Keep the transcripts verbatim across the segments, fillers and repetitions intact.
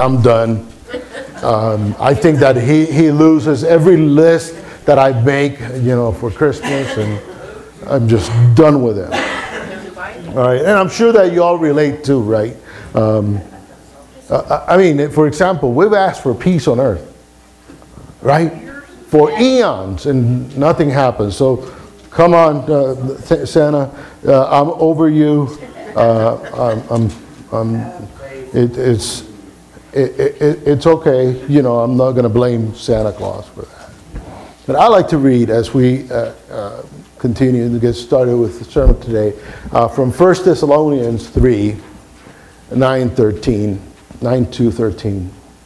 I'm done. Um, I think that he, he loses every list that I make, you know, for Christmas, and I'm just done with it. All right, and I'm sure that you all relate too, right? Um, uh, I mean, for example, we've asked for peace on earth, right? For eons, and nothing happens. So, come on, uh, Santa, uh, I'm over you. Uh, I'm, I'm, I'm, it, it's, it, it, it's okay. You know, I'm not going to blame Santa Claus for that. But I like to read as we uh, uh, continue to get started with the sermon today uh, from First Thessalonians three, nine, thirteen, nine to thirteen.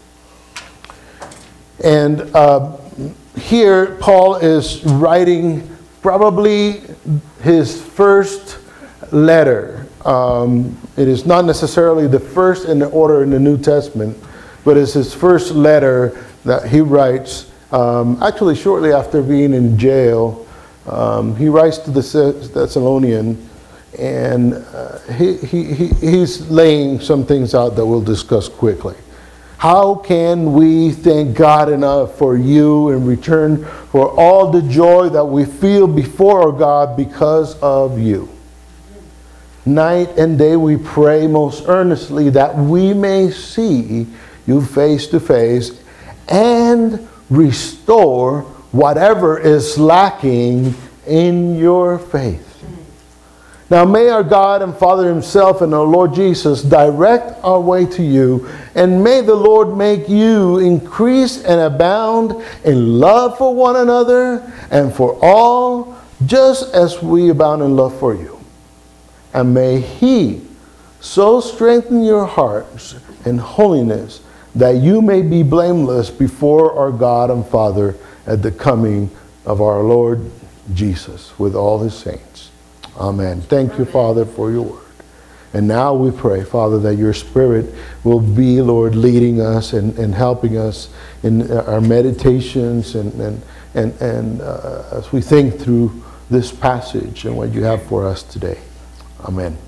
And uh, here Paul is writing probably his first letter. Um, it is not necessarily the first in the order in the New Testament, but it's his first letter that he writes um, actually shortly after being in jail. Um, he writes to the Thessalonian, and uh, he, he, he, he's laying some things out that we'll discuss quickly. How can we thank God enough for you in return for all the joy that we feel before our God because of you? Night and day we pray most earnestly that we may see you face to face and restore whatever is lacking in your faith. Now may our God and Father himself and our Lord Jesus direct our way to you, and may the Lord make you increase and abound in love for one another and for all, just as we abound in love for you. And may he so strengthen your hearts in holiness that you may be blameless before our God and Father at the coming of our Lord Jesus with all his saints. Amen. Thank you, Father, for your word. And now we pray, Father, that your Spirit will be, Lord, leading us and, and helping us in our meditations and, and, and, and uh, as we think through this passage and what you have for us today. Amen.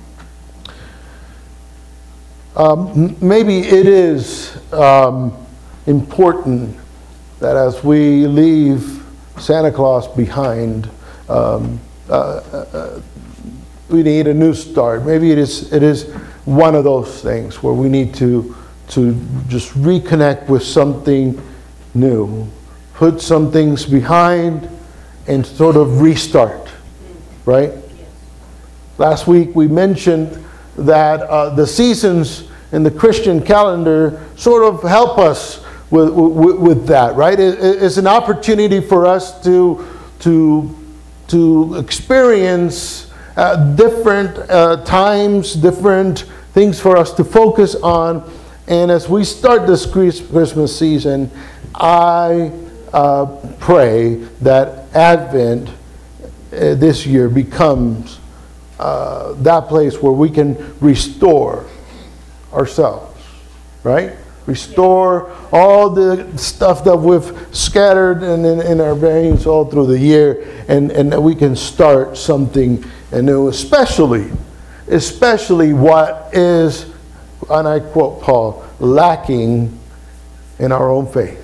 Um, maybe it is um, important that as we leave Santa Claus behind, um, uh, uh, we need a new start. Maybe it is it is one of those things where we need to to just reconnect with something new, put some things behind, and sort of restart, right? Last week we mentioned that uh, the seasons in the Christian calendar sort of help us with, with, with that, right? It, it's an opportunity for us to, to, to experience uh, different uh, times, different things for us to focus on. And as we start this Christmas season, I uh, pray that Advent uh, this year becomes Uh, that place where we can restore ourselves, right? Restore all the stuff that we've scattered in, in, in our brains all through the year, and, and that we can start something anew, especially, especially what is, and I quote Paul, lacking in our own faith.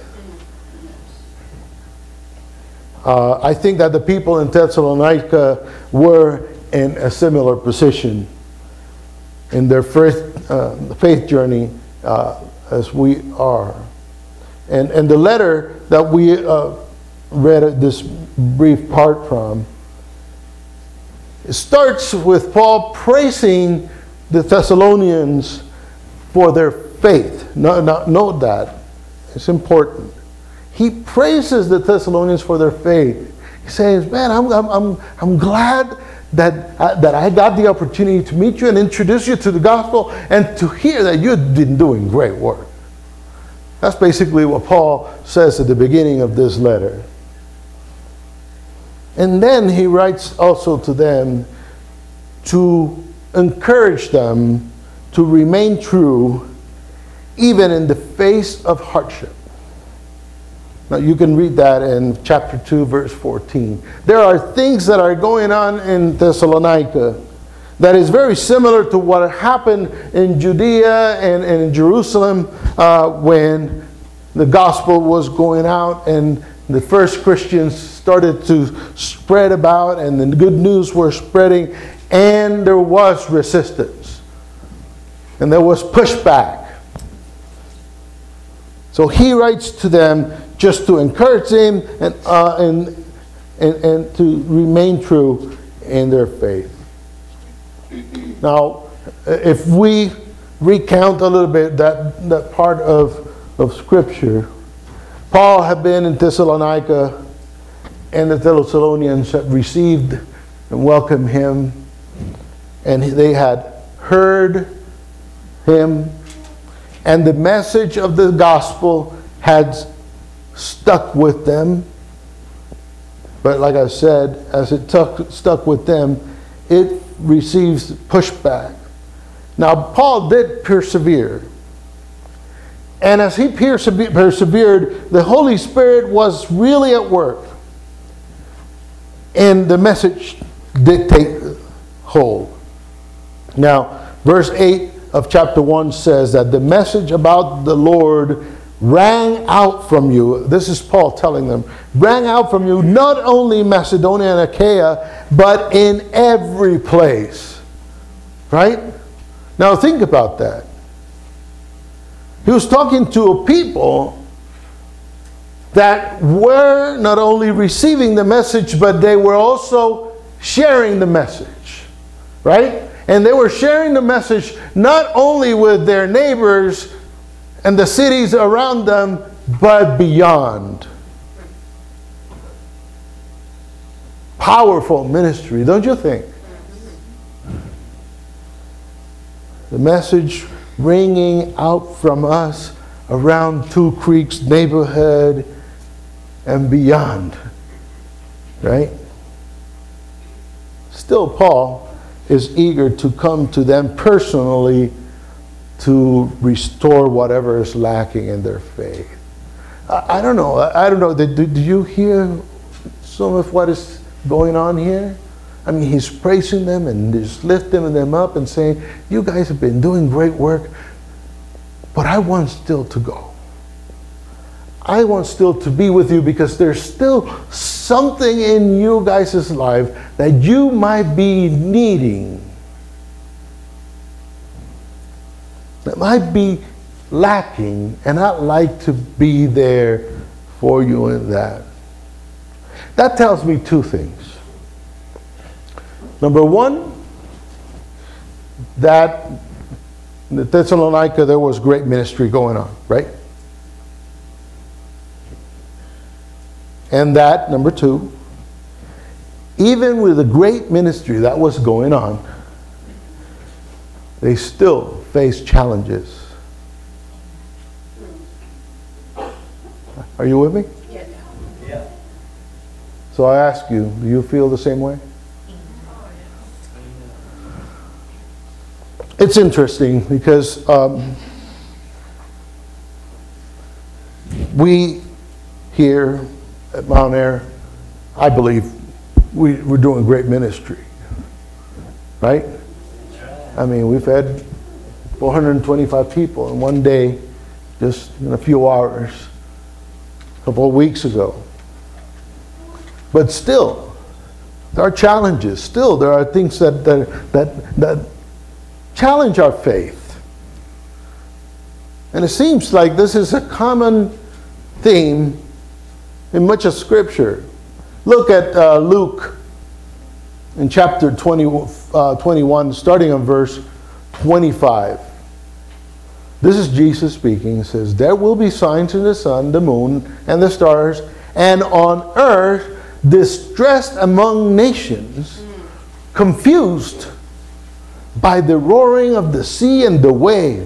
Uh, I think that the people in Thessalonica were in a similar position in their first uh, faith journey uh, as we are. And, and the letter that we uh, read this brief part from, it starts with Paul praising the Thessalonians for their faith. No, no, note that. It's important. He praises the Thessalonians for their faith. He says, man, I'm, I'm, I'm, I'm glad that uh, that I got the opportunity to meet you and introduce you to the gospel and to hear that you've been doing great work. That's basically what Paul says at the beginning of this letter. And then he writes also to them to encourage them to remain true even in the face of hardship. Now you can read that in chapter two, verse fourteen. There are things that are going on in Thessalonica that is very similar to what happened in Judea and, and in Jerusalem uh, when the gospel was going out and the first Christians started to spread about and the good news were spreading, and there was resistance and there was pushback. So he writes to them just to encourage them and, uh, and, and, and to remain true in their faith. Now, if we recount a little bit that, that part of, of Scripture, Paul had been in Thessalonica, and the Thessalonians had received and welcomed him, and they had heard him, and the message of the gospel had stuck with them. But like I said, as it tuck, stuck with them, it receives pushback. Now, Paul did persevere. And as he persever- persevered, the Holy Spirit was really at work. And the message did take hold. Now, verse eight of chapter one says that the message about the Lord rang out from you. This is Paul telling them. Rang out from you, not only Macedonia and Achaia, but in every place. Right? Now think about that. He was talking to a people that were not only receiving the message, but they were also sharing the message. Right? And they were sharing the message not only with their neighbors and the cities around them, but beyond. Powerful ministry, don't you think? The message ringing out from us around Two Creeks neighborhood and beyond. Right? Still, Paul is eager to come to them personally to restore whatever is lacking in their faith. I, I don't know. I, I don't know. Did, did you hear some of what is going on here? I mean, he's praising them and just lifting them up and saying, you guys have been doing great work, but I want still to go. I want still to be with you because there's still something in you guys' life that you might be needing. That might be lacking, and I'd like to be there for you in that. That tells me two things. Number one, that in the Thessalonica there was great ministry going on, right? And that, number two, even with the great ministry that was going on, they still face challenges. Are you with me? Yes. Yeah. So I ask you, do you feel the same way? It's interesting because um, we here at Mount Air, I believe we, we're doing great ministry, right? I mean, we've had four hundred twenty-five people in one day, just in a few hours, a couple of weeks ago. But still, there are challenges. Still, there are things that that that, that challenge our faith. And it seems like this is a common theme in much of Scripture. Look at uh, Luke in chapter twenty, uh, twenty-one, starting on verse twenty-five. This is Jesus speaking. He says, there will be signs in the sun, the moon, and the stars, and on earth distressed among nations, confused by the roaring of the sea and the waves.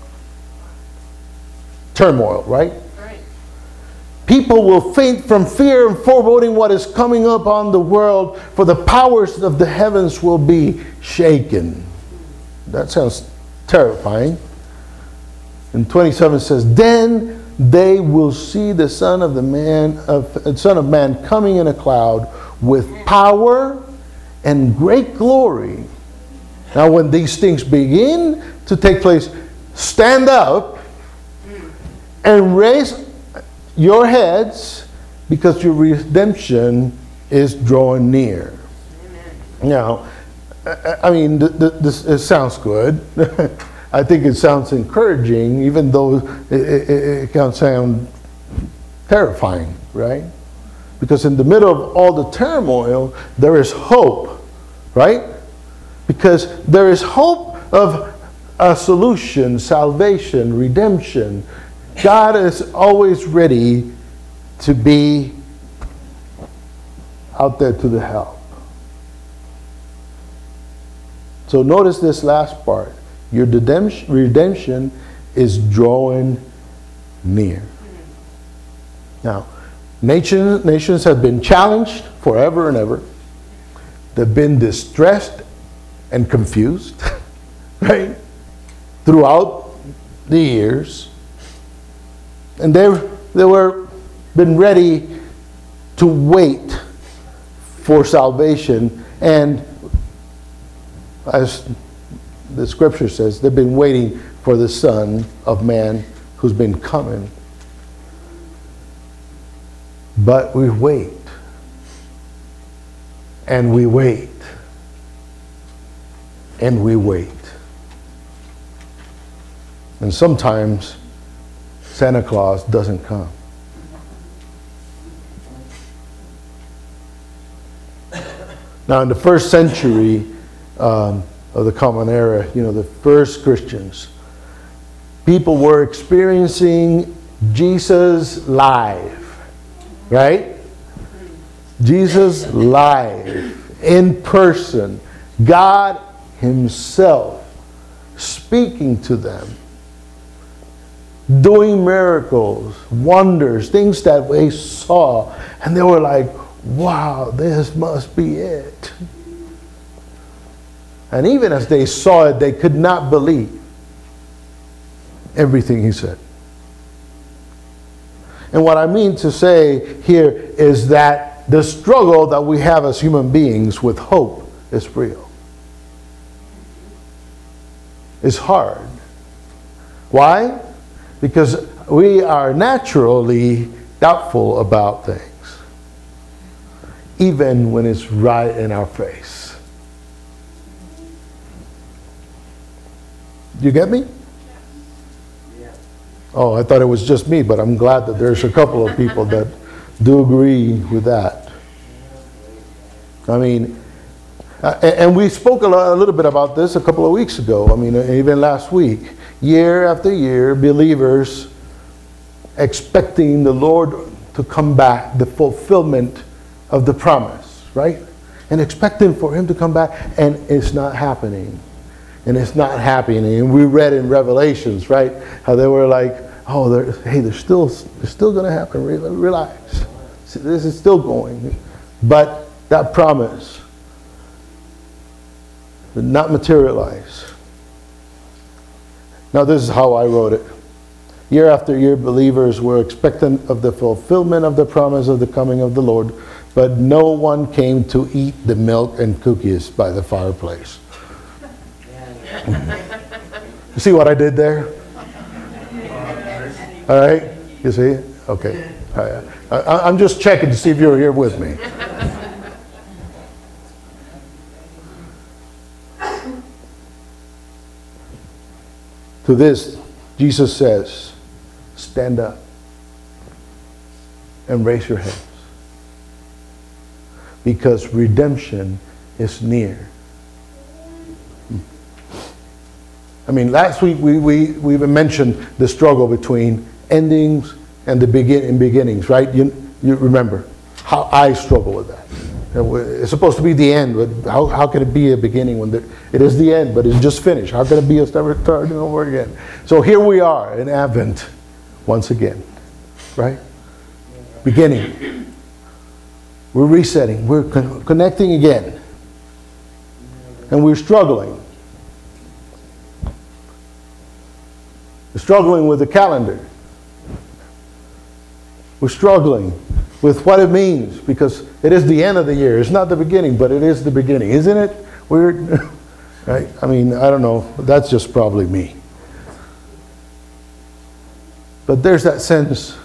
Turmoil, right? Right. People will faint from fear and foreboding what is coming upon the world, for the powers of the heavens will be shaken. That sounds terrifying. And twenty-seven says, then they will see the Son of the Man of Son of Man coming in a cloud with power and great glory. Now, when these things begin to take place, stand up and raise your heads, because your redemption is drawing near. Amen. Now, I mean, th- th- this it sounds good. I think it sounds encouraging, even though it, it, it can sound terrifying, right? Because in the middle of all the turmoil, there is hope, right? Because there is hope of a solution, salvation, redemption. God is always ready to be out there to the help. So notice this last part. Your redemption is drawing near. Now, nations, nations have been challenged forever and ever. They've been distressed and confused, right? Throughout the years. And they, they were been ready to wait for salvation. And as the scripture says, they've been waiting for the Son of Man who's been coming. But we wait. And we wait. And we wait. And sometimes Santa Claus doesn't come. Now, in the first century um, of the Common Era, you know, the first Christians, people were experiencing Jesus live, right? Jesus live, in person, God Himself speaking to them, doing miracles, wonders, things that they saw, and they were like, wow, this must be it. And even as they saw it, they could not believe everything He said. And what I mean to say here is that the struggle that we have as human beings with hope is real. It's hard. Why? Because we are naturally doubtful about things, even when it's right in our face. You get me? Yeah. Oh, I thought it was just me, but I'm glad that there's a couple of people that do agree with that. I mean, uh, and we spoke a, lot, a little bit about this a couple of weeks ago. I mean, even last week. Year after year, believers expecting the Lord to come back, the fulfillment of the promise, right? And expecting for Him to come back, and it's not happening. And it's not happening. And we read in Revelations, right, how they were like, oh, they're, hey, they're still, they're still going to happen. Relax. This is still going. But that promise did not materialize. Now, this is how I wrote it. Year after year, believers were expectant of the fulfillment of the promise of the coming of the Lord, but no one came to eat the milk and cookies by the fireplace. You see what I did there? All right? You see? Okay. All right. I, I'm just checking to see if you're here with me. To this, Jesus says, stand up and raise your heads, because redemption is near. I mean, last week we, we, we even mentioned the struggle between endings and the begin, and beginnings, right? You, you remember how I struggle with that. It's supposed to be the end, but how, how can it be a beginning when the, it is the end, but it's just finished? How can it be a starting over again? So here we are in Advent once again, right? Beginning. We're resetting. We're con- connecting again. And we're struggling. We're struggling with the calendar. We're struggling with what it means, because it is the end of the year. It's not the beginning, but it is the beginning. Isn't it weird? Right? I mean, I don't know. That's just probably me. But there's that sense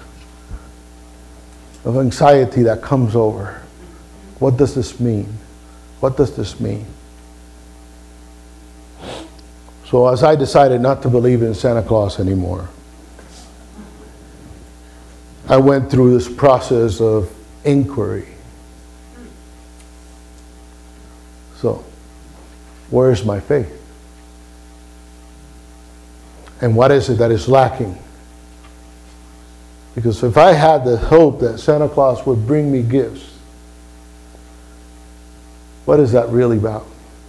of anxiety that comes over. What does this mean? What does this mean? So as I decided not to believe in Santa Claus anymore, I went through this process of inquiry. So, where is my faith? And what is it that is lacking? Because if I had the hope that Santa Claus would bring me gifts, what is that really about?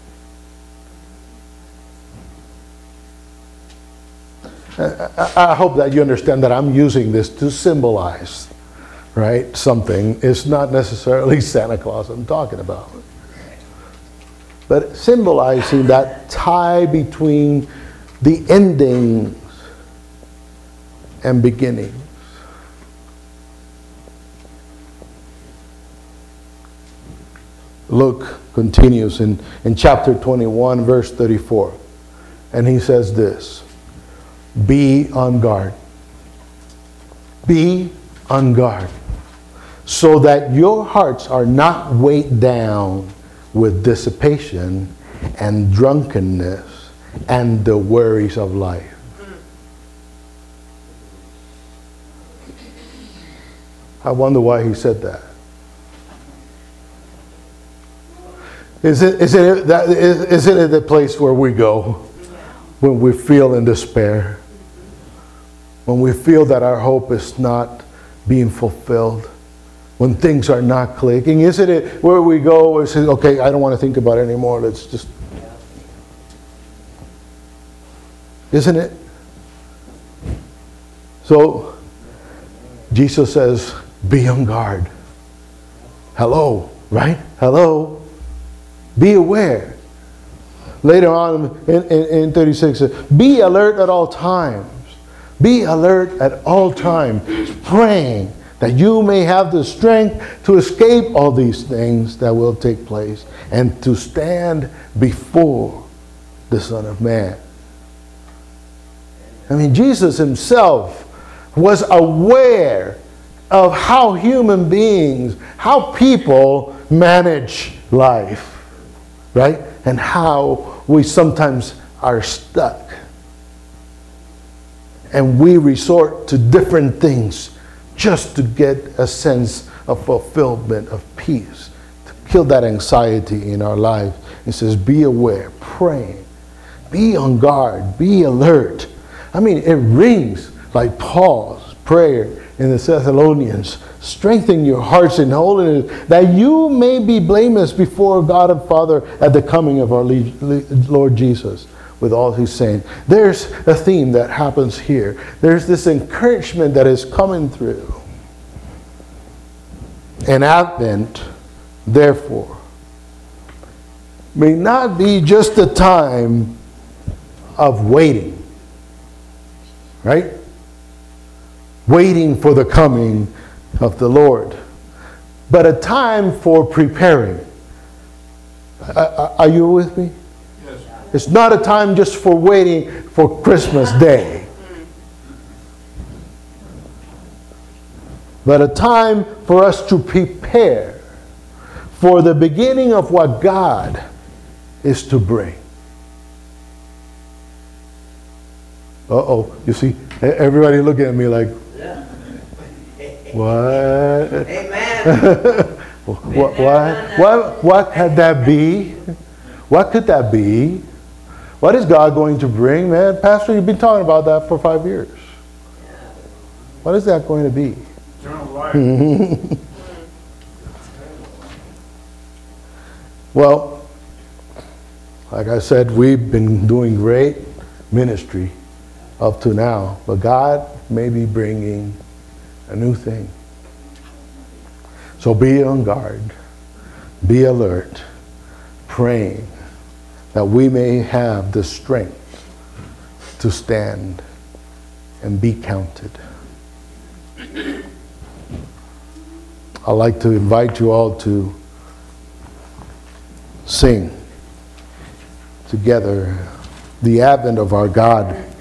I, I hope that you understand that I'm using this to symbolize, right, something. It's not necessarily Santa Claus I'm talking about. But symbolizing that tie between the endings and beginnings. Luke continues in, in chapter twenty-one, verse thirty-four. And he says this, be on guard. Be on guard, so that your hearts are not weighed down with dissipation and drunkenness and the worries of life. I wonder why he said that. Is it, is it, that, is, is it the place where we go when we feel in despair? When we feel that our hope is not being fulfilled? When things are not clicking? Isn't it where we go and say, okay, I don't want to think about it anymore. Let's just... Isn't it? So, Jesus says, be on guard. Hello, right? Hello. Be aware. Later on in, in, in thirty-six, be alert at all times. Be alert at all times, praying that you may have the strength to escape all these things that will take place and to stand before the Son of Man. I mean, Jesus himself was aware of how human beings, how people manage life, right? And how we sometimes are stuck. And we resort to different things just to get a sense of fulfillment, of peace, to kill that anxiety in our life. It says, be aware, praying, be on guard, be alert. I mean, it rings like Paul's prayer in the Thessalonians. Strengthen your hearts in holiness, that you may be blameless before God and Father at the coming of our Lord Jesus. With all he's saying. There's a theme that happens here. There's this encouragement that is coming through. And Advent, therefore, may not be just a time of waiting. Right? Waiting for the coming of the Lord. But a time for preparing. Are you with me? It's not a time just for waiting for Christmas Day. But a time for us to prepare for the beginning of what God is to bring. Uh-oh, you see, everybody looking at me like, what? Amen. what, what, what, what could that be? What could that be? What is God going to bring? Man, Pastor, you've been talking about that for five years. What is that going to be? Eternal life. Well, like I said, we've been doing great ministry up to now, but God may be bringing a new thing. So be on guard, be alert, praying that we may have the strength to stand and be counted. I'd like to invite you all to sing together the advent of our God